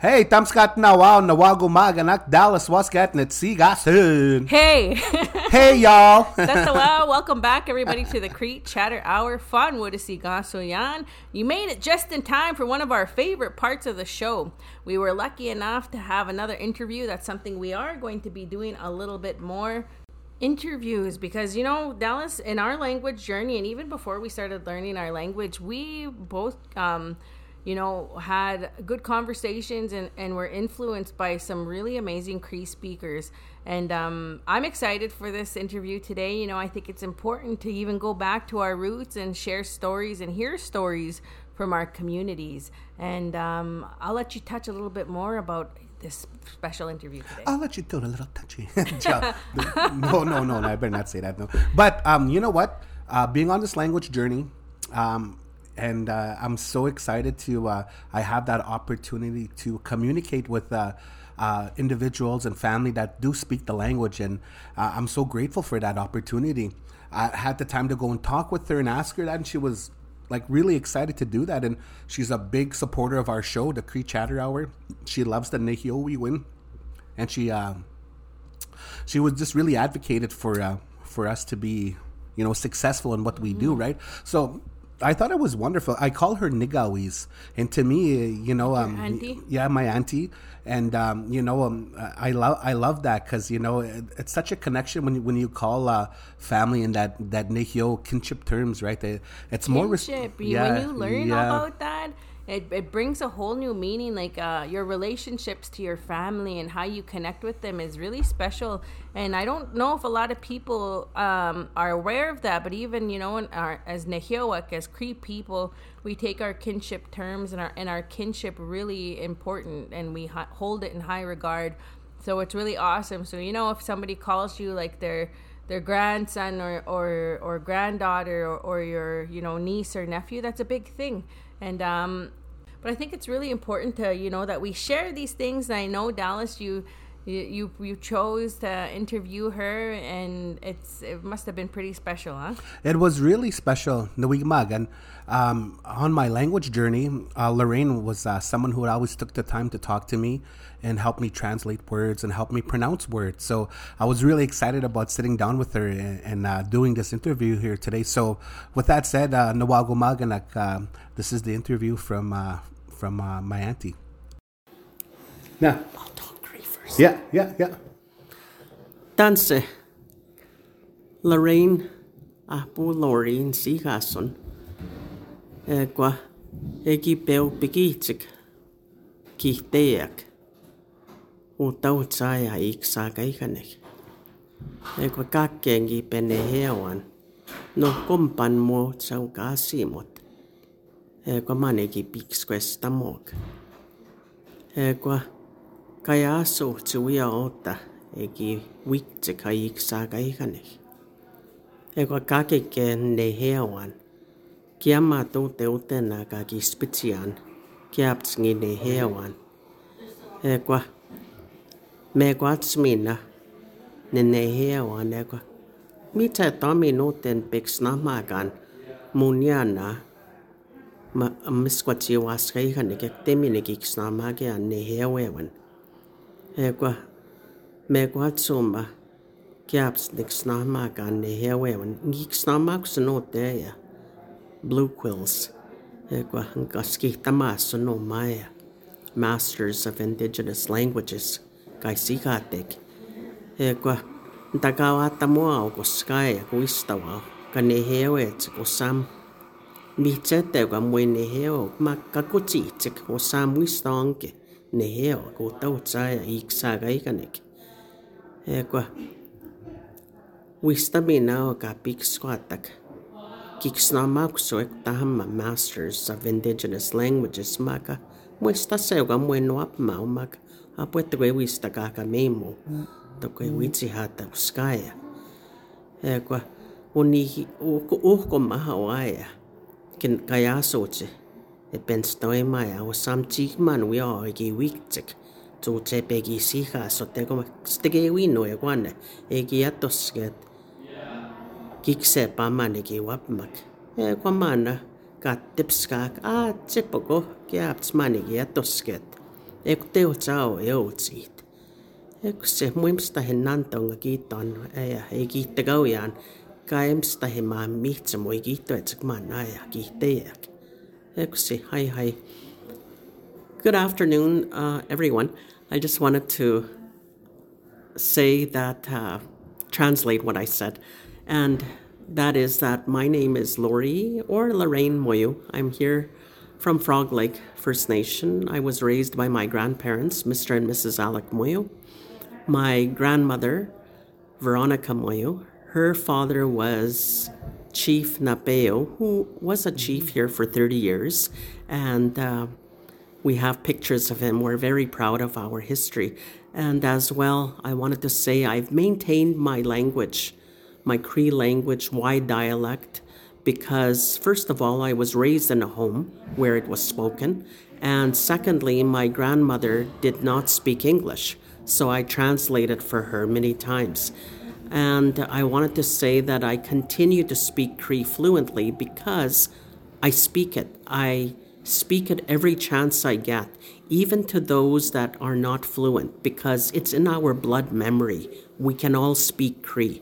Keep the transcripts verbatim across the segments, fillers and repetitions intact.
Hey, tamskat na wow nawago maganak Dallas waskat net sigasun. Hey. Hey y'all. That's the wow. Welcome back everybody to the Crete Chatter Hour. Fun would see gasoyan. You made it just in time for one of our favorite parts of the show. We were lucky enough to have another interview. That's something we are going to be doing a little bit more. Interviews, because you know, Dallas, in our language journey, and even before we started learning our language, we both um you know, had good conversations and, and were influenced by some really amazing Cree speakers. And um, I'm excited for this interview today. You know, I think it's important to even go back to our roots and share stories and hear stories from our communities. And um, I'll let you touch a little bit more about this special interview today. I'll let you do a little touchy. no, no, no, no, I better not say that, no. But um, you know what? Uh, being on this language journey, um, And uh, I'm so excited to, uh, I have that opportunity to communicate with uh, uh, individuals and family that do speak the language. And uh, I'm so grateful for that opportunity. I had the time to go and talk with her and ask her that. And she was like really excited to do that. And she's a big supporter of our show, the Crete Chatter Hour. She loves the Nehiyowin. And she uh, she was just really advocated for, uh, for us to be, you know, successful in what we mm-hmm. do, right? So I thought it was wonderful. I call her Nigawis, and to me, you know, um, Your auntie? yeah, my auntie, and um, you know, um, I love I love that because you know it, it's such a connection when you, when you call uh, family in that that Nehiyo kinship terms, right? They, it's kinship. more res- yeah, when you learn yeah. about that. It it brings a whole new meaning, like uh, your relationships to your family and how you connect with them is really special. And I don't know if a lot of people um, are aware of that, but even, you know, in our, as Nehiyawak, as Cree people, we take our kinship terms and our, and our kinship really important, and we ha- hold it in high regard. So it's really awesome. So, you know, if somebody calls you like their their grandson or, or, or granddaughter or, or your, you know, niece or nephew, that's a big thing. And um, but I think it's really important to, you know, that we share these things. And I know, Dallas, you you you chose to interview her, and it's it must have been pretty special, huh? It was really special, Nawigmag. And um, on my language journey, uh, Lorraine was uh, someone who always took the time to talk to me and help me translate words and help me pronounce words. So I was really excited about sitting down with her and, and uh, doing this interview here today. So with that said, uh, Nawagumaganak, uh, this is the interview from uh, from uh, my auntie. Yeah. I'll talk Cree first. Yeah, yeah, yeah. Danse. Lorraine, apu Lorraine Sigason. Egwa, egi peu pigiitsik. Kihteak. Utaut saya iksa kaikanek. Egwa kakkengi pene hewan. No kompan mo sau kasimot. Egwa manegi pikskwesta mok. Egwa kaya asu tsuia ota egi wikte kaiksa kaikanek. Egwa kakeken ne hewan. Kiama tute utena kaki spitian. Kiaptsingi ne hewan. Egwa me kwatsmina ne ne hewan egwa. Mitä tomi noten peksnamagan munjana ma miskvatsi waskaihan ne temine kiksnamagia ne hewan. Egwa me kwatsuma kiaps niksnamagan ne hewan. Kiksnamagus noteja blue quills. Egwa kaskihtamassa no maya. Masters of Indigenous Languages kaisikatek. Egwa Tagawata mua koskaya kuistawa kanehewet kosam michete kwa mweneheo makakutite kosam wistonke neheo kutautsaya iksaga ikanek. Egwa wistamina ka piksquatak kiksnamakso ektahamma Masters of Indigenous Languages maka muistaseuga mwenuapma umak apuetwe wistaka memo. Tokoi witsi hata uskaya. Egwa uni uhko mahawaia. Kin kaya soche. E penstoi maya o samtik man we are egi wiktik. Tu te pegi siha so te koma stege wino e kwane. Egi atosket. Kikse paman egi wapmak. Egwa mana kattipskak a tsipoko kiapts man egi atosket. Eku teo tsao eo tsit. Eku se muimsta hen nantonga kiiton ea ei kiittagau jaan. Kaimsta he maa mihtsa mui kiitto etsik maan aja kiitteijäk. Eku se hai hai. Good afternoon, uh, everyone. I just wanted to say that, uh, translate what I said. And that is that my name is Lori or Lorraine Moyo. I'm here from Frog Lake First Nation. I was raised by my grandparents, Mister and Missus Alec Moyo. My grandmother, Veronica Moyo, her father was Chief Napeo, who was a chief here for thirty years. And uh, we have pictures of him. We're very proud of our history. And as well, I wanted to say I've maintained my language, my Cree language, Y dialect, because first of all, I was raised in a home where it was spoken. And secondly, my grandmother did not speak English, so I translated for her many times. And I wanted to say that I continue to speak Cree fluently because I speak it. I speak it every chance I get, even to those that are not fluent, because it's in our blood memory. We can all speak Cree.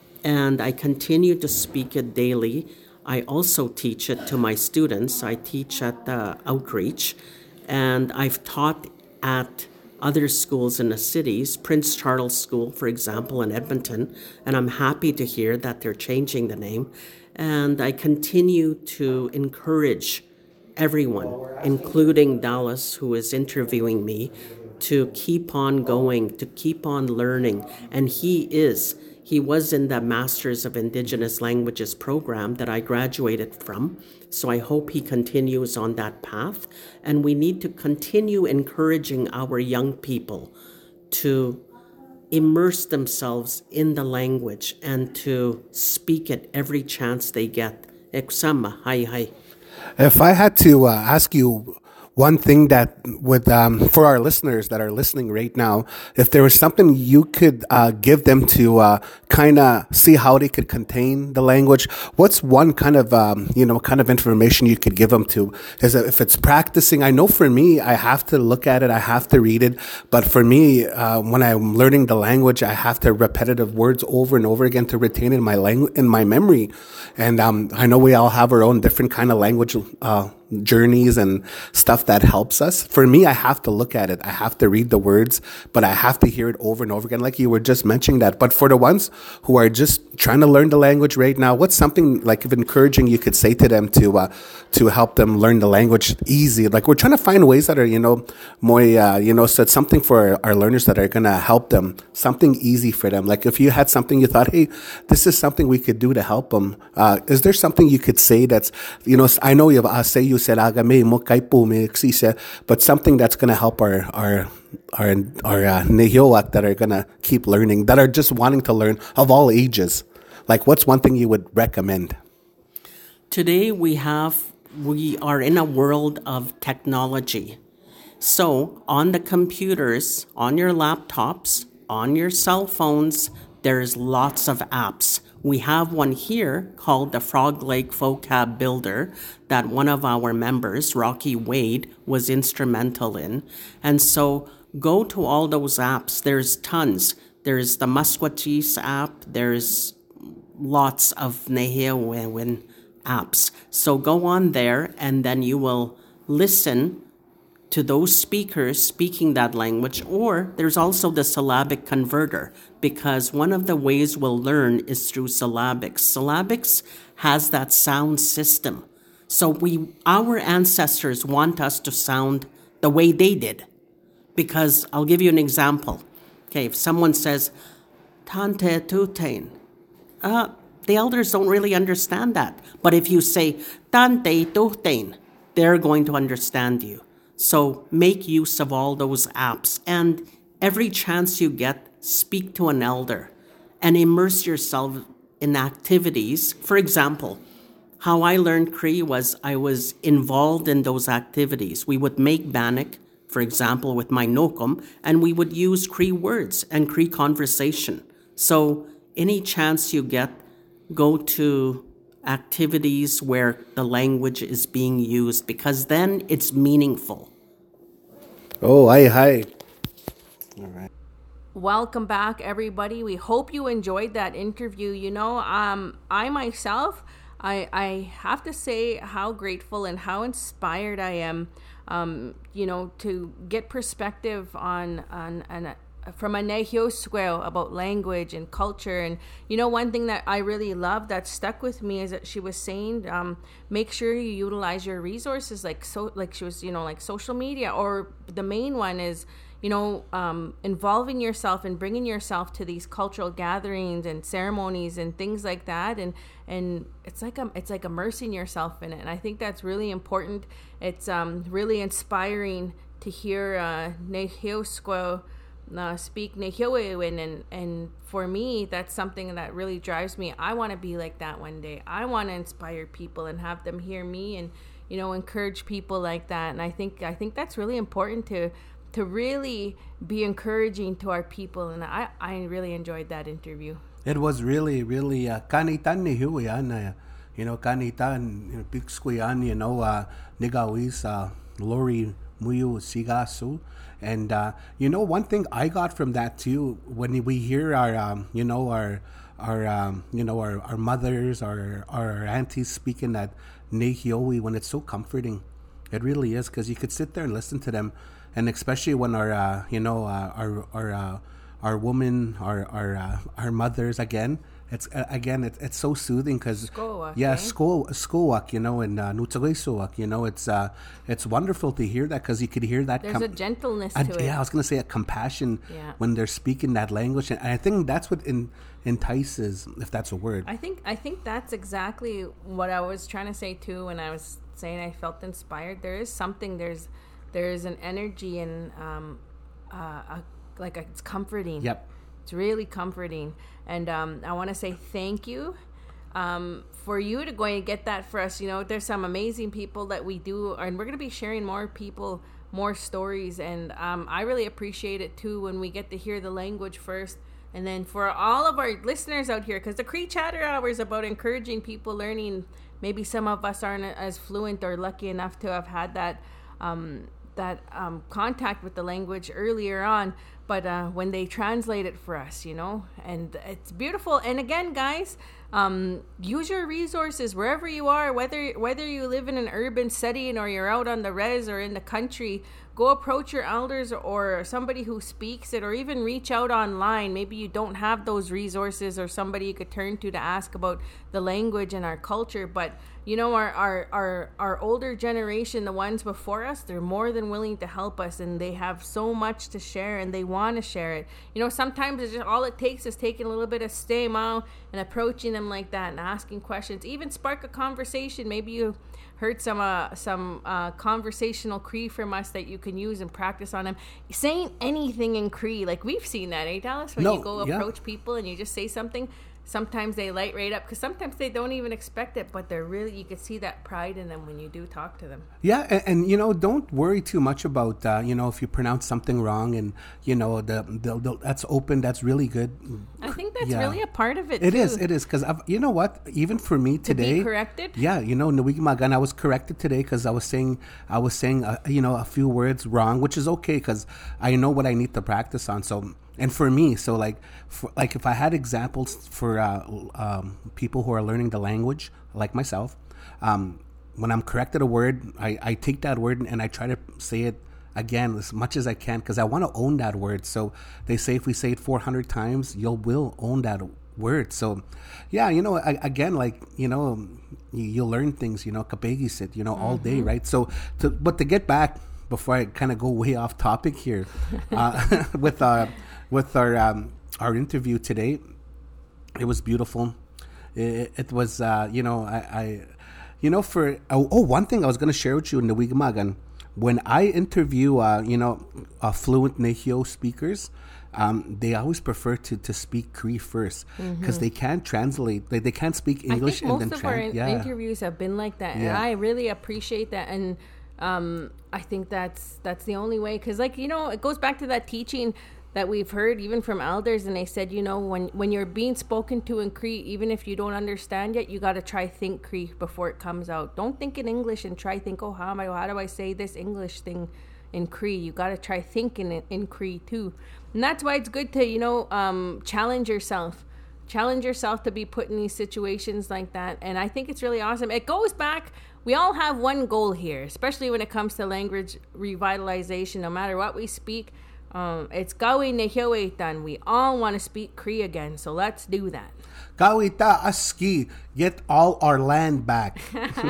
And I continue to speak it daily. I also teach it to my students. I teach at uh, Outreach, and I've taught at other schools in the cities, Prince Charles School, for example, in Edmonton, and I'm happy to hear that they're changing the name. And I continue to encourage everyone, including Dallas, who is interviewing me, to keep on going, to keep on learning. And he is. He was in the Masters of Indigenous Languages program that I graduated from. So I hope he continues on that path. And we need to continue encouraging our young people to immerse themselves in the language and to speak it every chance they get. Eksama, hai hai. If I had to uh, ask you one thing that would, um, for our listeners that are listening right now, if there was something you could uh, give them to uh, kind of see how they could contain the language, what's one kind of, um, you know, kind of information you could give them to? Is it, if it's practicing, I know for me, I have to look at it, I have to read it. But for me, uh, when I'm learning the language, I have to repetitive words over and over again to retain it in my language, in my memory. And um, I know we all have our own different kind of language uh journeys and stuff that helps us. For me, I have to look at it. I have to read the words, but I have to hear it over and over again, like you were just mentioning that. But for the ones who are just trying to learn the language right now, what's something like of encouraging you could say to them to uh, to help them learn the language easy? Like we're trying to find ways that are, you know, more, uh, you know, so it's something for our learners that are going to help them, something easy for them. Like if you had something you thought, hey, this is something we could do to help them. Uh, is there something you could say that's, you know, I know you uh, say you said, but something that's going to help our our our our uh, Nehiowak that are going to keep learning, that are just wanting to learn of all ages. Like, what's one thing you would recommend? Today we have we are in a world of technology. So on the computers, on your laptops, on your cell phones, there's lots of apps. We have one here called the Frog Lake Vocab Builder that one of our members, Rocky Wade, was instrumental in. And so go to all those apps. There's tons. There's the Musqueam app. There's lots of Nehiyawin apps. So go on there and then you will listen to those speakers speaking that language, or there's also the syllabic converter, because one of the ways we'll learn is through syllabics. Syllabics has that sound system. So we, our ancestors want us to sound the way they did. Because I'll give you an example. Okay, if someone says, Tante tutain, uh, the elders don't really understand that. But if you say, Tante tutain, they're going to understand you. So make use of all those apps, and every chance you get, speak to an elder and immerse yourself in activities. For example, how I learned Cree was I was involved in those activities. We would make bannock, for example, with my nokum, and we would use Cree words and Cree conversation. So any chance you get, go to activities where the language is being used, because then it's meaningful. Oh, hi, hi. All right. Welcome back, everybody. We hope you enjoyed that interview. You know, um, I myself, I I have to say how grateful and how inspired I am. Um, you know, to get perspective on on an from a Nehiosqueo about language and culture. And you know, one thing that I really love that stuck with me is that she was saying, um, make sure you utilize your resources, like so, like she was, you know, like social media, or the main one is, you know, um, involving yourself and bringing yourself to these cultural gatherings and ceremonies and things like that. And and it's like a, it's like immersing yourself in it. And I think that's really important. It's um, really inspiring to hear uh, Nehiosqueo uh, speak Nehioewin, and and for me, that's something that really drives me. I want to be like that one day. I want to inspire people and have them hear me, and you know, encourage people like that. And I think I think that's really important to to really be encouraging to our people. And I I really enjoyed that interview. It was really, really uh, kanitan ni hui ana, you know, kanitan, you know, pikskuyan, you know, uh, nigawis, uh, Lori Muyu Sigasu. And, uh, you know, one thing I got from that too, when we hear our, um, you know, our, our, um, you know, our, our mothers, our, our aunties speaking that Nehiowi, when it's so comforting, it really is, because you could sit there and listen to them. And especially when our, uh, you know, uh, our, our, uh, our women, our, our, uh, our mothers, again, it's, uh, again, it's, it's so soothing, because, yeah, eh? school, schoolwalk, you know, and, uh, Nutsaguisuwak, you know, it's, uh, it's wonderful to hear that, because you could hear that. There's com- a gentleness a, to it. Yeah, I was going to say a compassion Yeah. when they're speaking that language. And I think that's what in, entices, if that's a word. I think I think that's exactly what I was trying to say too when I was saying I felt inspired. There is something, there's there is an energy and um, uh, a, like a, it's comforting. Yep. It's really comforting. And um, I want to say thank you um, for you to go and get that for us. You know, there's some amazing people that we do, and we're going to be sharing more people, more stories. And um, I really appreciate it too when we get to hear the language first. And then for all of our listeners out here, because the Cree Chatter Hour is about encouraging people learning. Maybe some of us aren't as fluent or lucky enough to have had that um, that um, contact with the language earlier on. But uh, when they translate it for us, you know, and it's beautiful. And again, guys, um, use your resources wherever you are, whether whether you live in an urban setting or you're out on the res or in the country. Go approach your elders or somebody who speaks it, or even reach out online. Maybe you don't have those resources or somebody you could turn to to ask about the language and our culture. But you know, our, our, our, our older generation, the ones before us, they're more than willing to help us, and they have so much to share, and they want to share it. You know, sometimes it's just all it takes is taking a little bit of stema and approaching them like that and asking questions. Even spark a conversation. Maybe you heard some uh, some uh, conversational Cree from us that you can use and practice on them. Saying anything in Cree, like we've seen that, eh, Dallas? When No, you go yeah. approach people and you just say something, sometimes they light right up, because sometimes they don't even expect it, but they're really, you can see that pride in them when you do talk to them. Yeah, and, and you know, don't worry too much about uh, you know, if you pronounce something wrong, and you know, the, the, the that's open, that's really good. I think that's Yeah. really a part of it. It too. is, it is, because you know what? Even for me To today, be corrected. yeah, you know, Nawigimagan, I was corrected today because I was saying, I was saying, uh, you know, a few words wrong, which is okay because I know what I need to practice on. So, and for me, so like, for, like if I had examples for uh, um, people who are learning the language, like myself, um, when I'm corrected a word, I, I take that word and I try to say it again as much as I can, because I want to own that word. So they say if we say it four hundred times, you'll will own that word. So yeah, you know, I, again, like, you know, you, you learn things, you know, kapegi sit, you know, all Mm-hmm. day, right? So to, but to get back, before I kind of go way off topic here, uh, with uh, with our um, our interview today, it was beautiful. It, it was, uh, you know, I, I, you know, for oh, oh, one thing I was going to share with you in the Wigamagan, when I interview, uh, you know, uh, fluent Nehio speakers, um, they always prefer to, to speak Cree first because mm-hmm. they can't translate. They, they can't speak English I think and most then of our trans- in- yeah. interviews have been like that, and Yeah. I really appreciate that. And um, I think that's that's the only way, because, like, you know, it goes back to that teaching that we've heard even from elders, and they said, you know, when when you're being spoken to in Cree, even if you don't understand yet, you got to try think Cree before it comes out. Don't think in English and try think, oh, how am I? How do I say this English thing? in Cree. You got to try thinking it in Cree too. And that's why it's good to, you know, um, challenge yourself. Challenge yourself to be put in these situations like that. And I think it's really awesome. It goes back, we all have one goal here, especially when it comes to language revitalization. No matter what we speak, um, it's gawin nehiwetan. We all want to speak Cree again. So let's do that. Kawita aski, get all our land back.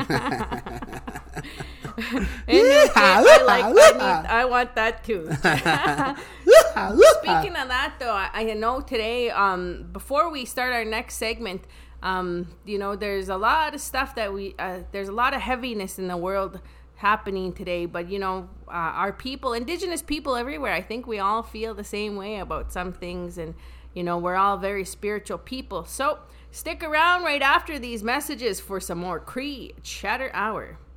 Yeah, I like I, need, I want that too. Speaking of that though, I, I know today, um, before we start our next segment, um, you know, there's a lot of stuff that we, uh, there's a lot of heaviness in the world happening today, but you know, uh, our people, Indigenous people everywhere, I think we all feel the same way about some things, and you know, we're all very spiritual people. So stick around right after these messages for some more Cree Chatter Hour.